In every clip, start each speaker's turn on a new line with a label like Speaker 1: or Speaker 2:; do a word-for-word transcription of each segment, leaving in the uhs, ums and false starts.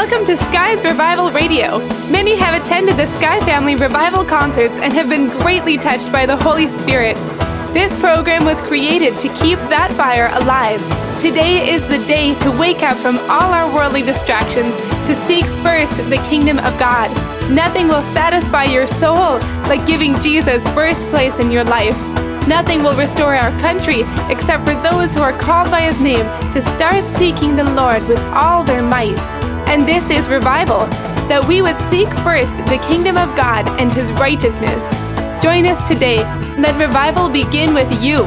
Speaker 1: Welcome to Sky's Revival Radio. Many have attended the Sky Family Revival concerts and have been greatly touched by the Holy Spirit. This program was created to keep that fire alive. Today is the day to wake up from all our worldly distractions to seek first the kingdom of God. Nothing will satisfy your soul like giving Jesus first place in your life. Nothing will restore our country except for those who are called by His name to start seeking the Lord with all their might. And this is revival, that we would seek first the kingdom of God and His righteousness. Join us today. Let revival begin with you.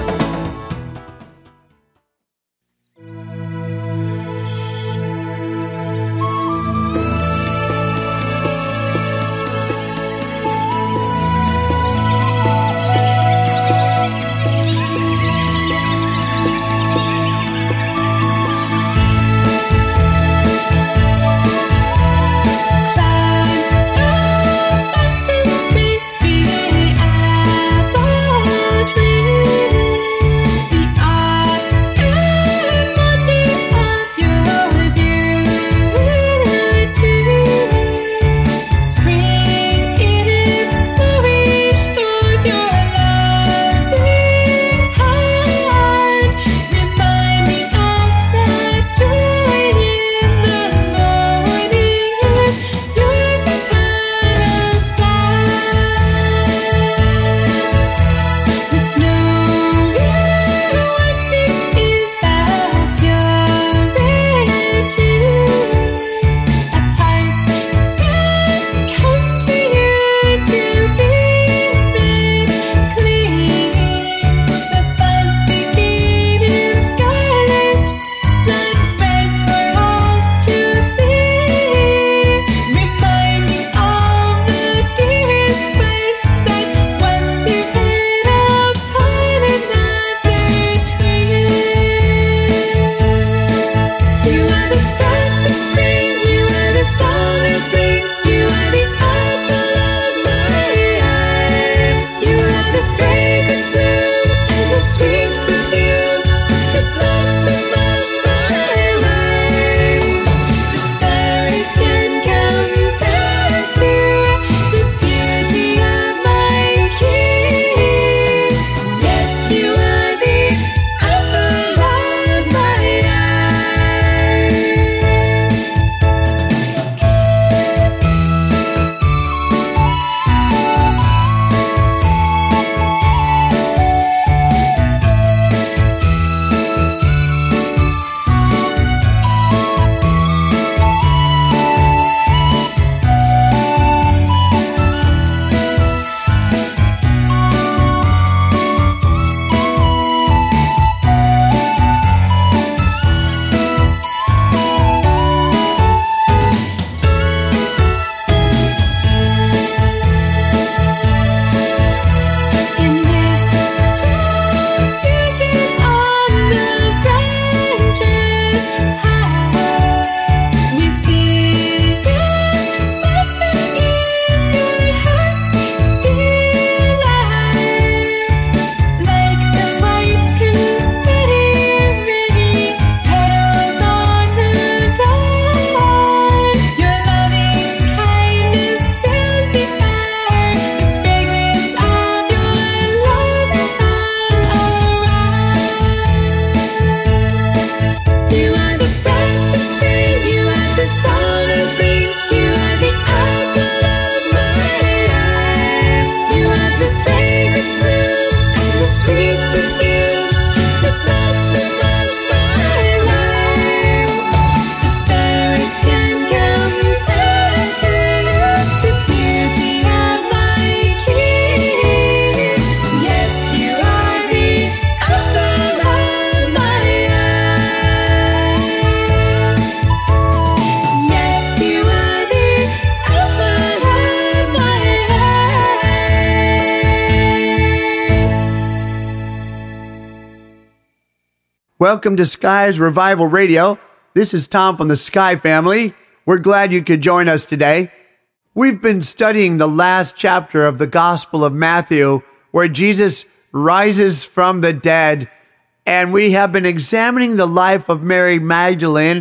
Speaker 2: Welcome to Sky's Revival Radio. This is Tom from the Sky Family. We're glad you could join us today. We've been studying the last chapter of the Gospel of Matthew, where Jesus rises from the dead, and we have been examining the life of Mary Magdalene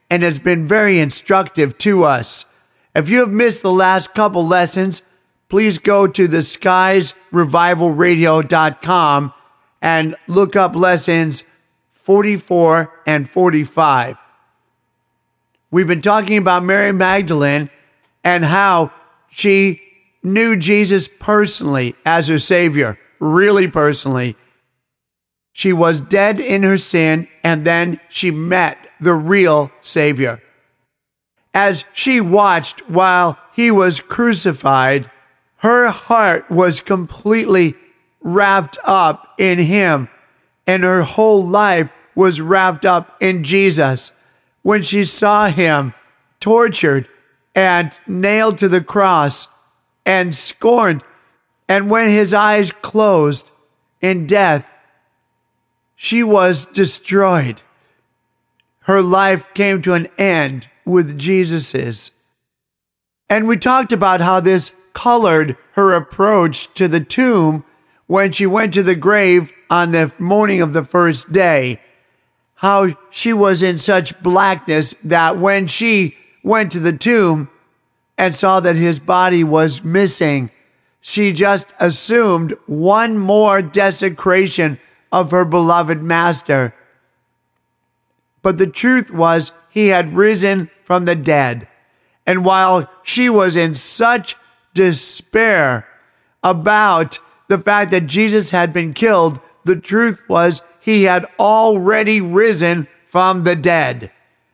Speaker 2: and has been very instructive to us. If you have missed the last couple lessons, please go to the skies revival radio dot com and look up lessons forty-four and forty-five. We've been talking about Mary Magdalene and how she knew Jesus personally as her Savior, really personally. She was dead in her sin, and then she met the real Savior. As she watched while he was crucified, her heart was completely wrapped up in him, and her whole life was wrapped up in Jesus. When she saw him tortured and nailed to the cross and scorned, and when his eyes closed in death, she was destroyed. Her life came to an end with Jesus's. And we talked about how this colored her approach to the tomb when she went to the grave on the morning of the first day. How she was in such blackness that when she went to the tomb and saw that his body was missing, she just assumed one more desecration of her beloved master. But the truth was, he had risen from the dead. And while she was in such despair about the fact that Jesus had been killed, the truth was he had already risen from the dead.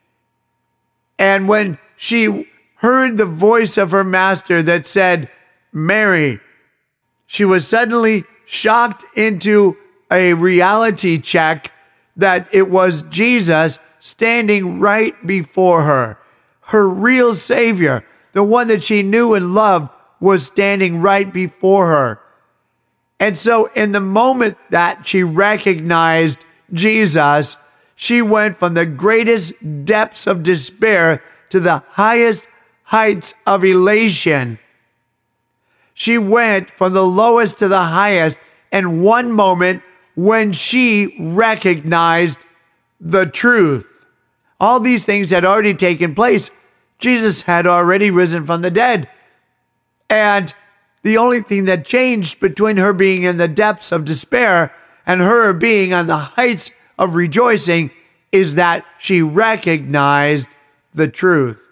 Speaker 2: And when she heard the voice of her master that said, "Mary," she was suddenly shocked into a reality check that it was Jesus standing right before her. Her real Savior, the one that she knew and loved, was standing right before her. And so in the moment that she recognized Jesus, she went from the greatest depths of despair to the highest heights of elation. She went from the lowest to the highest in one moment when she recognized the truth. All these things had already taken place. Jesus had already risen from the dead. And the only thing that changed between her being in the depths of despair and her being on the heights of rejoicing is that she recognized the truth.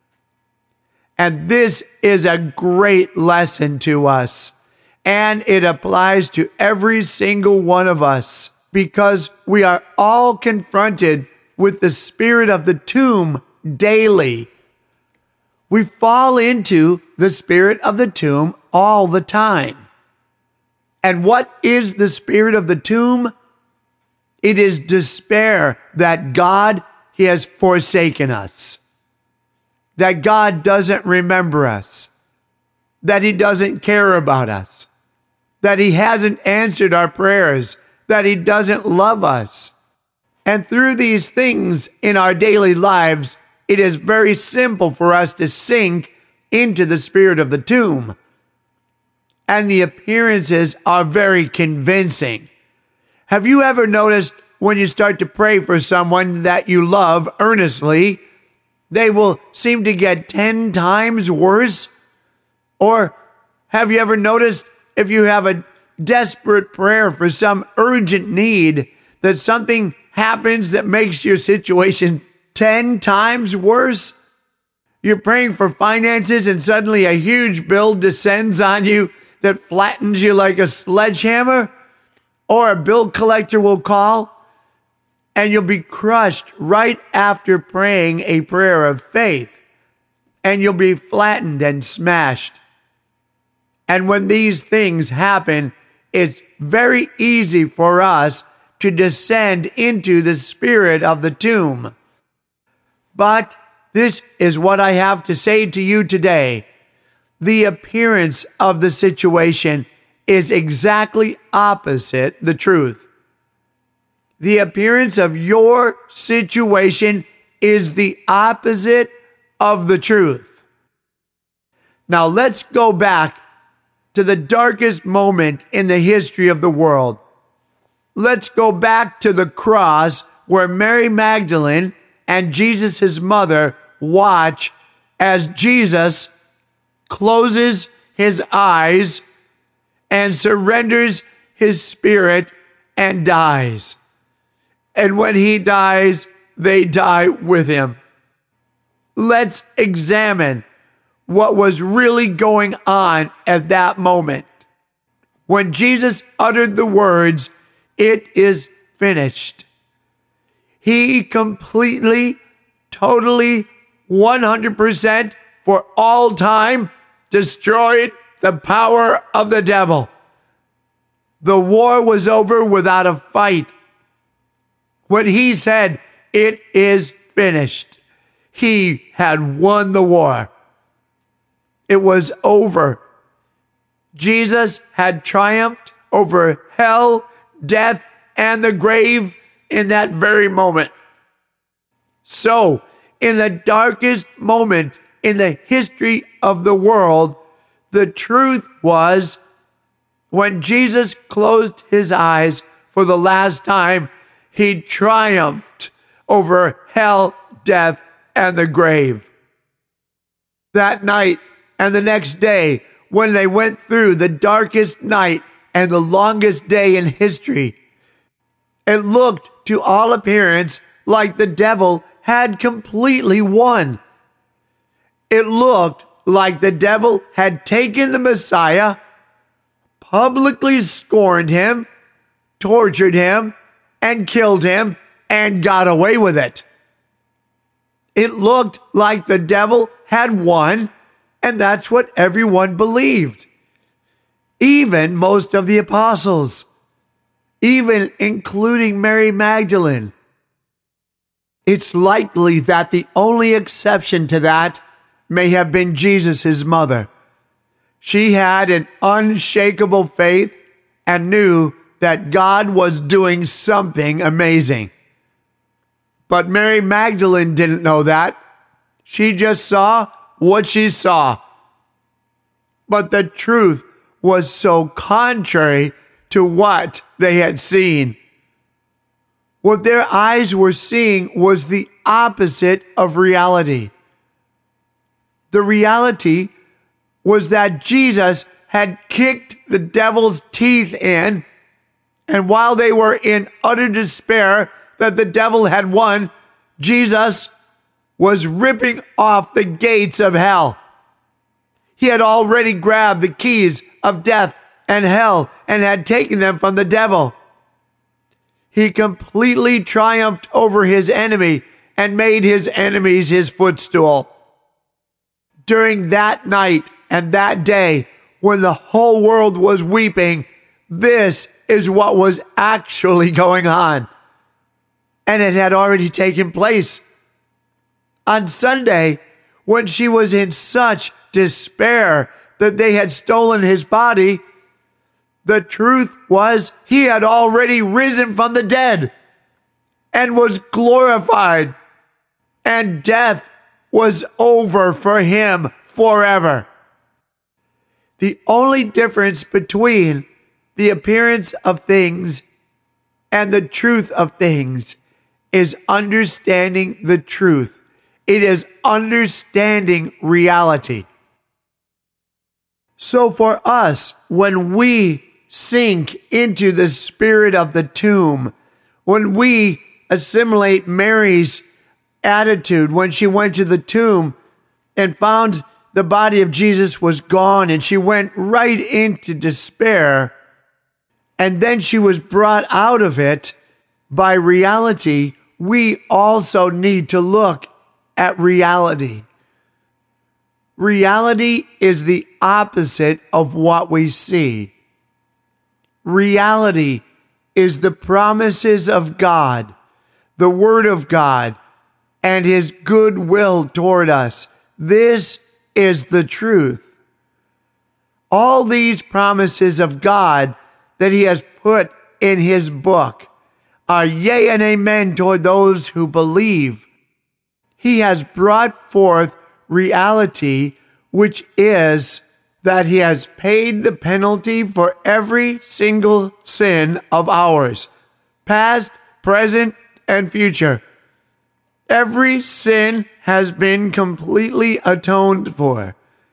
Speaker 2: And this is a great lesson to us. And it applies to every single one of us because we are all confronted with the spirit of the tomb daily. We fall into the spirit of the tomb all the time. And what is the spirit of the tomb? It is despair that God, He has forsaken us. That God doesn't remember us. That He doesn't care about us. That He hasn't answered our prayers. That He doesn't love us. And through these things in our daily lives, it is very simple for us to sink into the spirit of the tomb. And the appearances are very convincing. Have you ever noticed when you start to pray for someone that you love earnestly, they will seem to get ten times worse? Or have you ever noticed if you have a desperate prayer for some urgent need, that something happens that makes your situation ten times worse? You're praying for finances and suddenly a huge bill descends on you that flattens you like a sledgehammer? Or a bill collector will call and you'll be crushed right after praying a prayer of faith, and you'll be flattened and smashed. And when these things happen, it's very easy for us to descend into the spirit of the tomb. But this is what I have to say to you today. The appearance of the situation is exactly opposite the truth. The appearance of your situation is the opposite of the truth. Now let's go back to the darkest moment in the history of the world. Let's go back to the cross where Mary Magdalene and Jesus' mother watch as Jesus closes his eyes and surrenders his spirit and dies. And when he dies, they die with him. Let's examine what was really going on at that moment. When Jesus uttered the words, "It is finished," he completely, totally, one hundred percent for all time destroyed the power of the devil. The war was over without a fight. When he said, "It is finished," he had won the war. It was over. Jesus had triumphed over hell, death, and the grave in that very moment. So, in the darkest moment in the history of the world, the truth was, when Jesus closed his eyes for the last time, he triumphed over hell, death, and the grave. That night and the next day, when they went through the darkest night and the longest day in history, it looked to all appearance like the devil had completely won. It looked like the devil had taken the Messiah, publicly scorned him, tortured him, and killed him, and got away with it. It looked like the devil had won, and that's what everyone believed. Even most of the apostles, even including Mary Magdalene. It's likely that the only exception to that may have been Jesus' mother. She had an unshakable faith and knew that God was doing something amazing. But Mary Magdalene didn't know that. She just saw what she saw. But the truth was so contrary to what they had seen. What their eyes were seeing was the opposite of reality. The reality was that Jesus had kicked the devil's teeth in, and while they were in utter despair that the devil had won, Jesus was ripping off the gates of hell. He had already grabbed the keys of death and hell and had taken them from the devil. He completely triumphed over his enemy and made his enemies his footstool. During that night and that day, when the whole world was weeping, this is what was actually going on. And it had already taken place. On Sunday, when she was in such despair that they had stolen his body, the truth was he had already risen from the dead and was glorified, and death was over for him forever. The only difference between the appearance of things and the truth of things is understanding the truth. It is understanding reality. So for us, when we sink into the spirit of the tomb, when we assimilate Mary's attitude when she went to the tomb and found the body of Jesus was gone, and she went right into despair, and then she was brought out of it by reality, we also need to look at reality. Reality is the opposite of what we see. Reality is the promises of God, the Word of God, and His goodwill toward us. This is the truth. All these promises of God that He has put in His book are yea and amen toward those who believe. He has brought forth reality, which is that He has paid the penalty for every single sin of ours, past, present, and future. Every sin has been completely atoned for,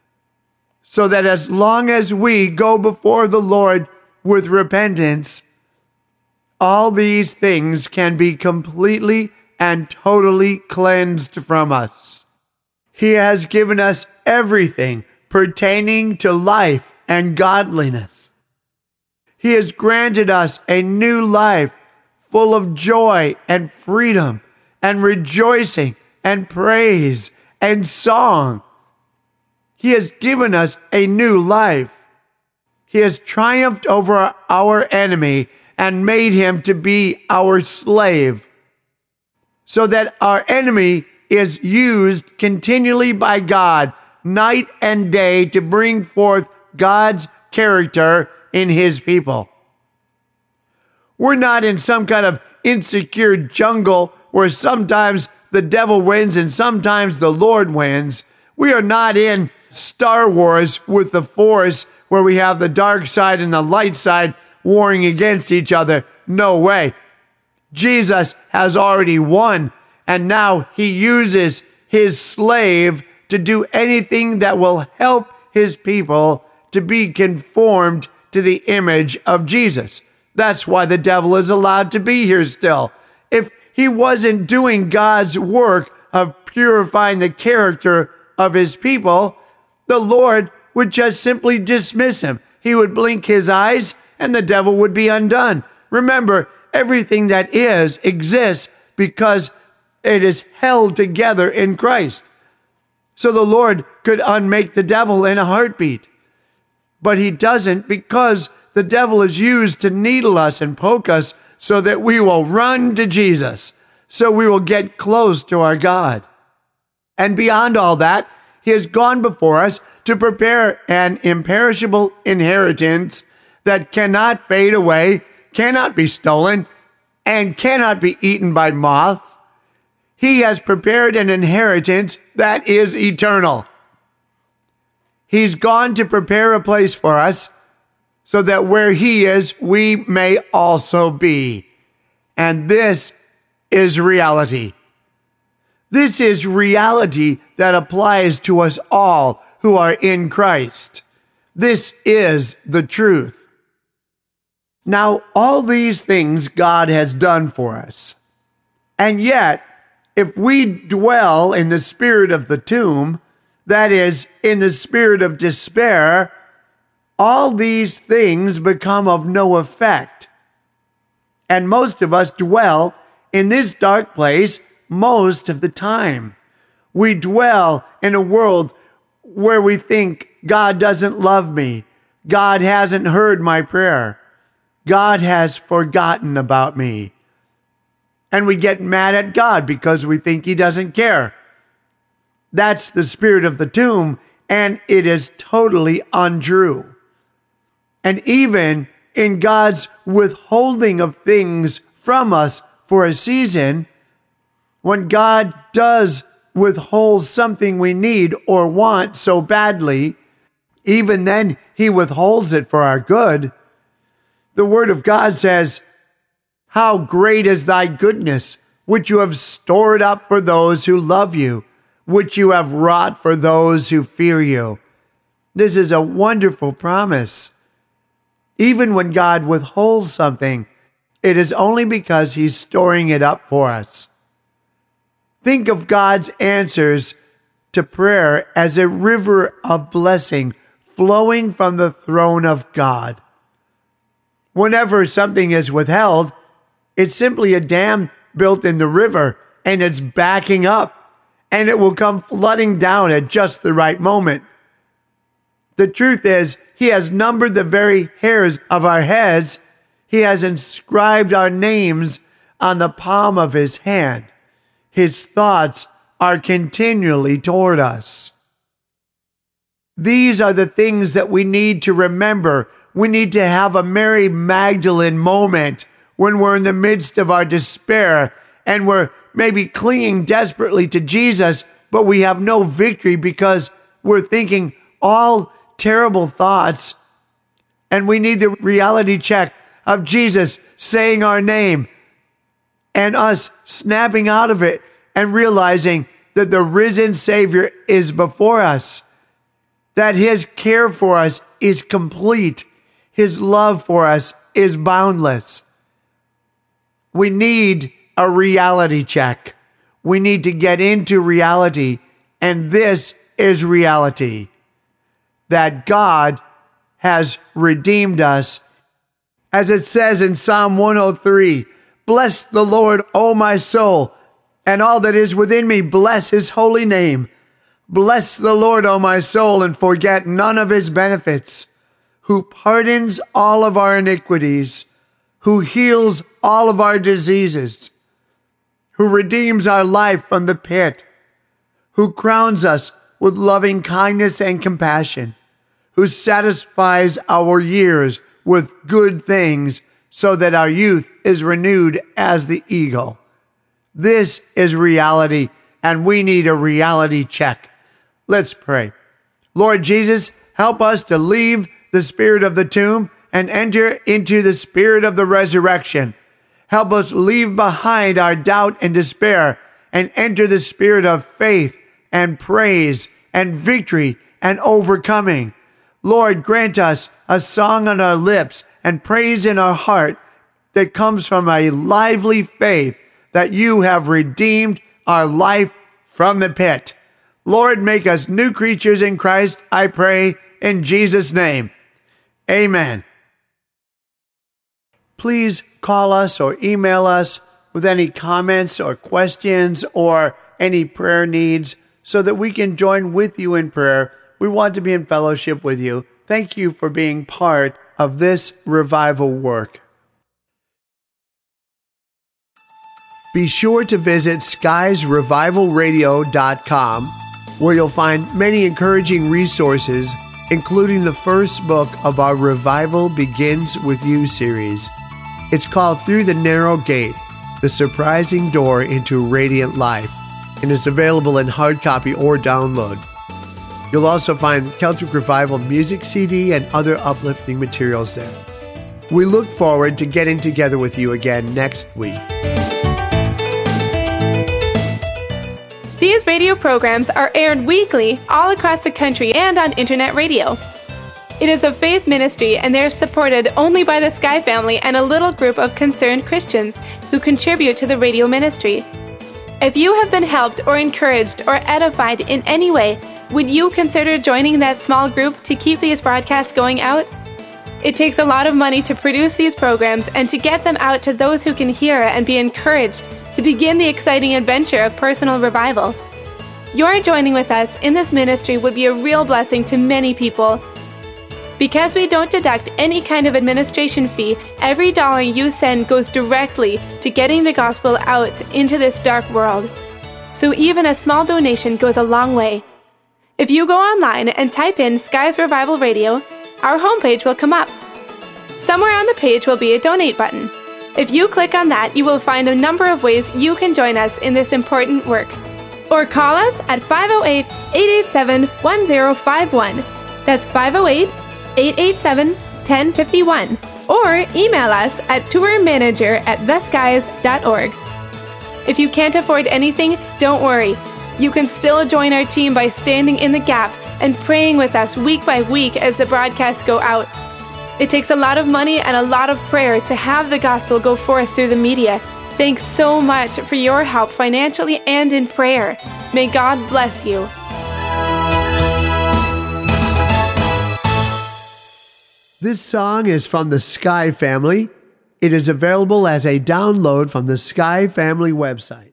Speaker 2: so that as long as we go before the Lord with repentance, all these things can be completely and totally cleansed from us. He has given us everything pertaining to life and godliness. He has granted us a new life full of joy and freedom and rejoicing and praise and song. He has given us a new life. He has triumphed over our enemy and made him to be our slave, so that our enemy is used continually by God night and day to bring forth God's character in his people. We're not in some kind of insecure jungle where sometimes the devil wins and sometimes the Lord wins. We are not in Star Wars with the Force where we have the dark side and the light side warring against each other. No way. Jesus has already won, and now he uses his slave to do anything that will help his people to be conformed to the image of Jesus. That's why the devil is allowed to be here still. If he wasn't doing God's work of purifying the character of his people, the Lord would just simply dismiss him. He would blink his eyes and the devil would be undone. Remember, everything that is exists because it is held together in Christ. So the Lord could unmake the devil in a heartbeat. But he doesn't, because the devil is used to needle us and poke us so that we will run to Jesus, so we will get close to our God. And beyond all that, he has gone before us to prepare an imperishable inheritance that cannot fade away, cannot be stolen, and cannot be eaten by moths. He has prepared an inheritance that is eternal. He's gone to prepare a place for us so that where he is, we may also be. And this is reality. This is reality that applies to us all who are in Christ. This is the truth. Now, all these things God has done for us. And yet, if we dwell in the spirit of the tomb, that is, in the spirit of despair, all these things become of no effect. And most of us dwell in this dark place most of the time. We dwell in a world where we think God doesn't love me. God hasn't heard my prayer. God has forgotten about me. And we get mad at God because we think he doesn't care. That's the spirit of the tomb, and it is totally untrue. And even in God's withholding of things from us for a season, when God does withhold something we need or want so badly, even then he withholds it for our good. The word of God says, "How great is thy goodness, which you have stored up for those who love you, which you have wrought for those who fear you." This is a wonderful promise. Even when God withholds something, it is only because he's storing it up for us. Think of God's answers to prayer as a river of blessing flowing from the throne of God. Whenever something is withheld, it's simply a dam built in the river, and it's backing up, and it will come flooding down at just the right moment. The truth is, he has numbered the very hairs of our heads. He has inscribed our names on the palm of his hand. His thoughts are continually toward us. These are the things that we need to remember. We need to have a Mary Magdalene moment when we're in the midst of our despair and we're maybe clinging desperately to Jesus, but we have no victory because we're thinking all terrible thoughts. And we need the reality check of Jesus saying our name and us snapping out of it and realizing that the risen Savior is before us, that his care for us is complete, his love for us is boundless. We need a reality check. We need to get into reality, and this is reality, that God has redeemed us. As it says in Psalm one oh three, "Bless the Lord, O my soul, and all that is within me, bless his holy name. Bless the Lord, O my soul, and forget none of his benefits, who pardons all of our iniquities, who heals all of our diseases, who redeems our life from the pit, who crowns us with loving kindness and compassion, who satisfies our years with good things, so that our youth is renewed as the eagle." This is reality, and we need a reality check. Let's pray. Lord Jesus, help us to leave the spirit of the tomb and enter into the spirit of the resurrection. Help us leave behind our doubt and despair and enter the spirit of faith and praise and victory and overcoming. Lord, grant us a song on our lips and praise in our heart that comes from a lively faith that you have redeemed our life from the pit. Lord, make us new creatures in Christ, I pray, in Jesus' name. Amen. Please call us or email us with any comments or questions or any prayer needs so that we can join with you in prayer. We want to be in fellowship with you. Thank you for being part of this revival work. Be sure to visit skies revival radio dot com, where you'll find many encouraging resources, including the first book of our Revival Begins With You series. It's called Through the Narrow Gate, The Surprising Door into Radiant Life, and is available in hard copy or download. You'll also find Celtic Revival music C D and other uplifting materials there. We look forward to getting together with you again next week.
Speaker 1: These radio programs are aired weekly all across the country and on internet radio. It is a faith ministry, and they are supported only by the Sky family and a little group of concerned Christians who contribute to the radio ministry. If you have been helped or encouraged or edified in any way, would you consider joining that small group to keep these broadcasts going out? It takes a lot of money to produce these programs and to get them out to those who can hear and be encouraged to begin the exciting adventure of personal revival. Your joining with us in this ministry would be a real blessing to many people. Because we don't deduct any kind of administration fee, every dollar you send goes directly to getting the gospel out into this dark world. So even a small donation goes a long way. If you go online and type in Skies Revival Radio, our homepage will come up. Somewhere on the page will be a donate button. If you click on that, you will find a number of ways you can join us in this important work. Or call us at five oh eight, eight eight seven, one oh five one. That's five oh eight, eight eight seven, one oh five one. Or email us at tourmanager at the skies dot org. If you can't afford anything, don't worry. You can still join our team by standing in the gap and praying with us week by week as the broadcasts go out. It takes a lot of money and a lot of prayer to have the gospel go forth through the media. Thanks so much for your help financially and in prayer. May God bless you.
Speaker 2: This song is from the Sky Family. It is available as a download from the Sky Family website.